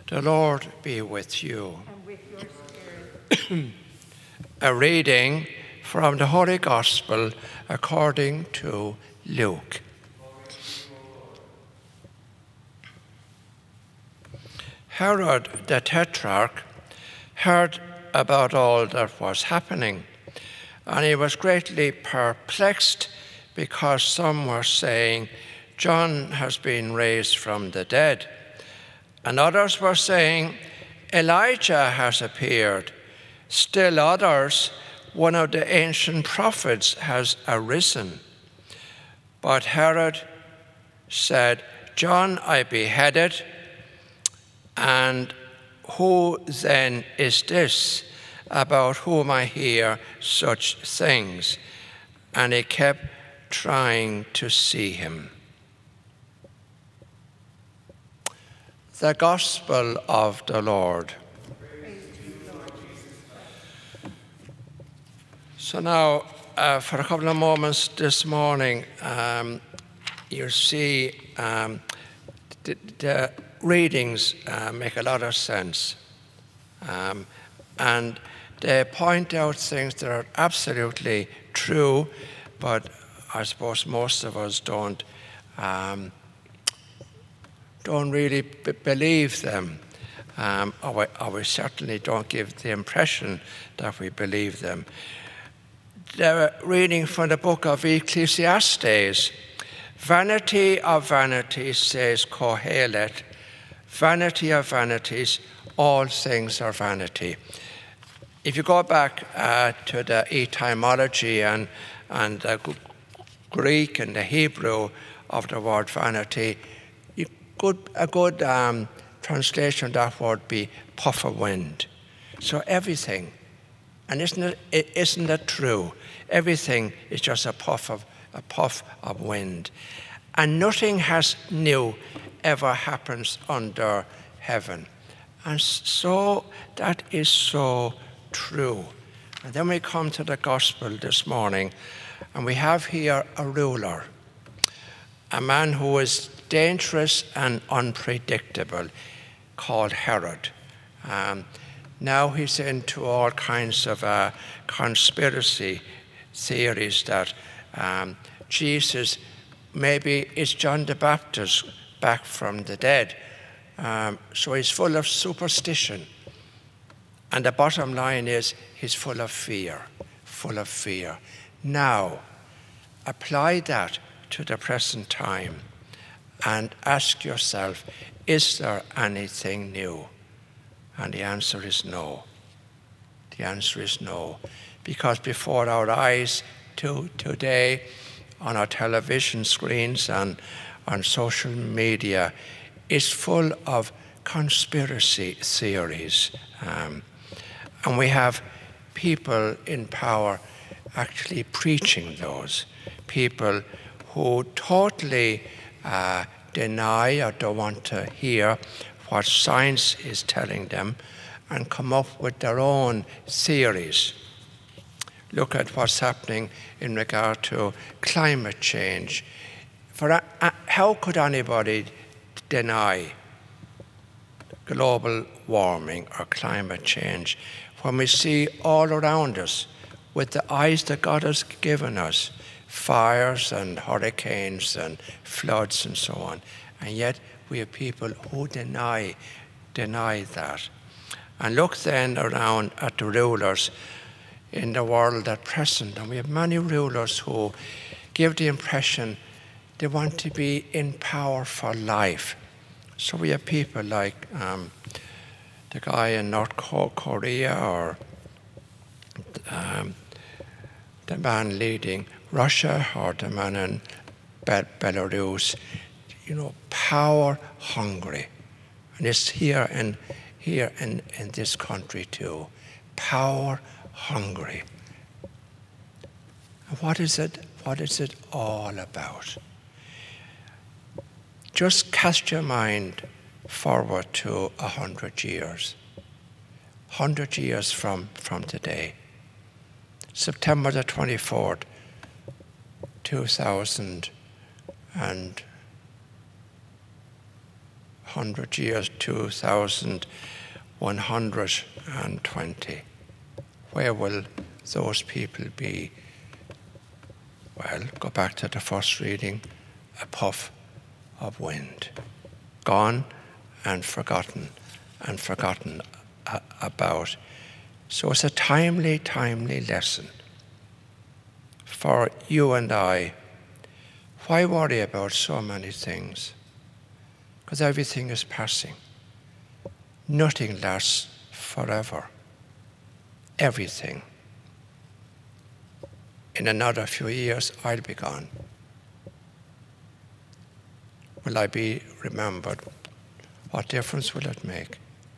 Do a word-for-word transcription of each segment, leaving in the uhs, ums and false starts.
The Lord be with you. And with your spirit. A reading from the Holy Gospel according to Luke. Herod the Tetrarch heard about all that was happening, and he was greatly perplexed because some were saying, John has been raised from the dead, and others were saying, Elijah has appeared. Still others, one of the ancient prophets has arisen. But Herod said, John I beheaded, and who then is this about whom I hear such things? And he kept trying to see him. The Gospel of the Lord. So now, uh, for a couple of moments this morning, um, you'll see um, the, the readings uh, make a lot of sense. Um, and they point out things that are absolutely true, but I suppose most of us don't um, don't really b- believe them. Um, or, we, or we certainly don't give the impression that we believe them. They're reading from the book of Ecclesiastes. Vanity of vanities, says Kohelet. Vanity of vanities, all things are vanity. If you go back uh, to the etymology and, and the Greek and the Hebrew of the word vanity, you could, a good um, translation of that word would be puff of wind. So everything, and isn't it, isn't it true? Everything is just a puff of a puff of wind, and nothing has new ever happens under heaven, and so that is so true. And then we come to the gospel this morning, and we have here a ruler, a man who is dangerous and unpredictable, called Herod. Um, now he's into all kinds of uh, conspiracy theories that um, Jesus maybe is John the Baptist back from the dead. Um, so he's full of superstition. And the bottom line is he's full of fear, full of fear. Now, apply that to the present time and ask yourself, is there anything new? And the answer is no. The answer is no. Because before our eyes to today, on our television screens and on social media, is full of conspiracy theories. Um, and we have people in power actually preaching those. People who totally uh, deny or don't want to hear what science is telling them and come up with their own theories. Look at what's happening in regard to climate change. For uh, how could anybody deny global warming or climate change when we see all around us, with the eyes that God has given us, fires and hurricanes and floods and so on, and yet we have people who deny deny that. And look then around at the rulers in the world at present, and we have many rulers who give the impression they want to be in power for life. So we have people like um, the guy in North Korea, or um, the man leading Russia, or the man in Be- Belarus, you know, power hungry. And it's here in here in, in this country too. Power hungry. What is it? What is it all about? Just cast your mind forward to a hundred years. Hundred years from, from today. September the twenty-fourth, two thousand and hundred years, two thousand one hundred twenty. Where will those people be? Well, go back to the first reading, a puff of wind. Gone and forgotten, and forgotten uh, about. So it's a timely, timely lesson for you and I. Why worry about so many things? Because everything is passing. Nothing lasts forever. Everything. In another few years, I'll be gone. Will I be remembered? What difference will it make?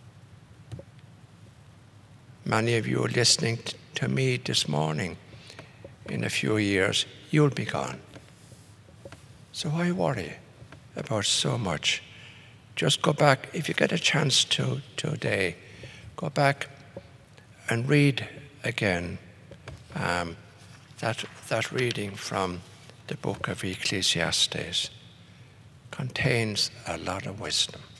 Many of you are listening to me this morning. In a few years, you'll be gone. So why worry about so much? Just go back, if you get a chance to today, go back and read again um, that, that reading from the book of Ecclesiastes. Contains a lot of wisdom.